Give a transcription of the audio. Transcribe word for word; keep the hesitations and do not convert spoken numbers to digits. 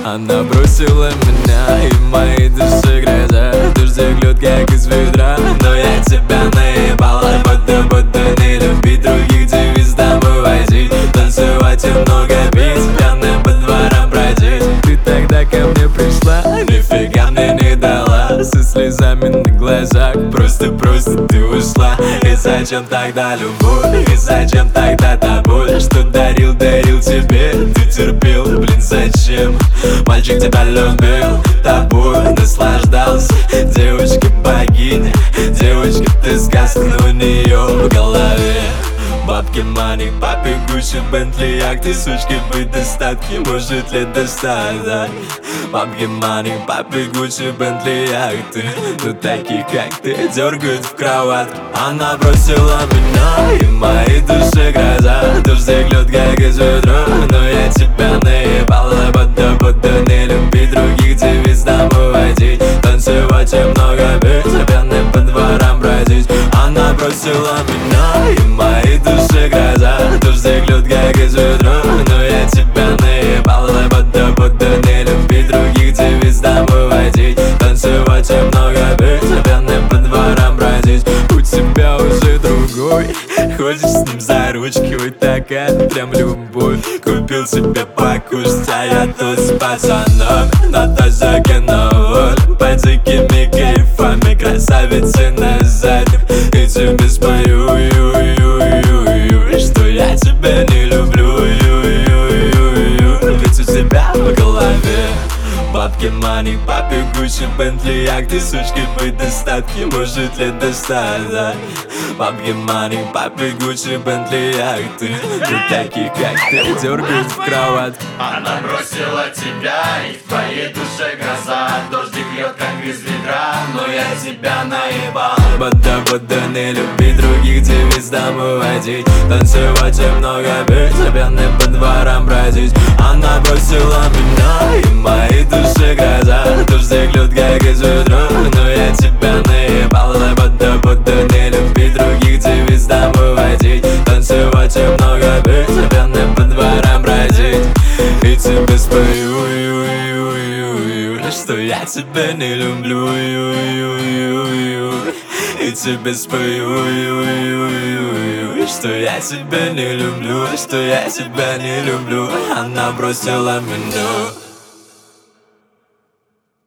Она бросила меня, и в моей душе гроза. Дождик льет, как из ведра, но я тебя наебала. Будто-будто не любить других, девиз домой возить, танцевать и много пить, пьяным по дворам бродить. Ты тогда ко мне пришла, нифига мне не дала, со слезами на глазах, просто-просто ты ушла. И зачем тогда любовь, и зачем тогда та боль, что дарил, дарил тебе, ты терпел, блин, зачем? Мальчик тебя любил, тобой наслаждался, девочка-богиня, девочка, ты сказка, но у нее в голове бабки, мани, папе, Гуччи, Бентли, як ты, сучки, быть достатки, может ли достаток? Бабки, мани, папе, Гуччи, Бентли, як ты, ну таких, как ты, дергают в кроватку. Она бросила меня, и в моей душе гроза. Дождик льет, как из ведра, но я тебя наебала. Будто-будто не любить других, девиз домой водить, танцевать и много пить, пьяным по дворам бродить. Она бросила меня, и в моей душе гроза. Дождик льет, как из ведра, но я тебя наебала. Будто-будто не любить других, девиз домой водить, танцевать и много пить, пьяным по дворам бродить. У тебя уже другой, ходишь с ним за ручки, ой, такая прям любовь. Купил себе покушать, а я тут с пацаном на тазаке на воле, по дикими кайфами, красавицы на заднем. И тебе спою, ю, ю, ю, ю, что я тебя не люблю, ю, ю, ю, ю, ведь у тебя в голове бабки, мани, папе, Гуччи, Бентли, як ты, сучки, быть достатки, может ли достаток? Бабки, мани, папе, Гуччи, Бентли, як ты, ну таких, как ты, дергают в кроватку. Она бросила тебя, и в твоей душе гроза. Дождик льет, как из ведра, но я тебя наебал. Будто-будто не любить других, девиз домой водить, танцевать и много пить, пьяным по дворам бродить. Она бросила меня, и в моей душе гроза. Дождик льет, как из ведра, но я тебя наебала. Будто-будто не любить других, девиз домой водить, танцевать и много пить, пьяным по дворам бродить. И тебе спою, ю, ю, ю, ю, что я тебя не люблю, ю, ю, ю, ю. И тебе спою, ю, ю, ю, ю, что я тебя не люблю, что я тебя не люблю. Она бросила меня.